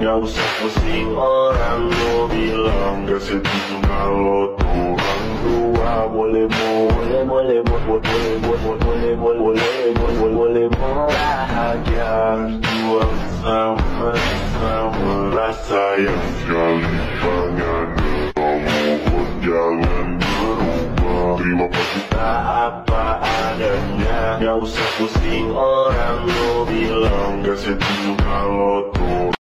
Gak usah pusing orang lo bilang gak setuju kalau orang tua boleh bahagia dua sama rasa yang sekali pengen mohon jangan berubah. Terima kasih apa adanya. Gak usah pusing orang lo bilang gak setuju kalau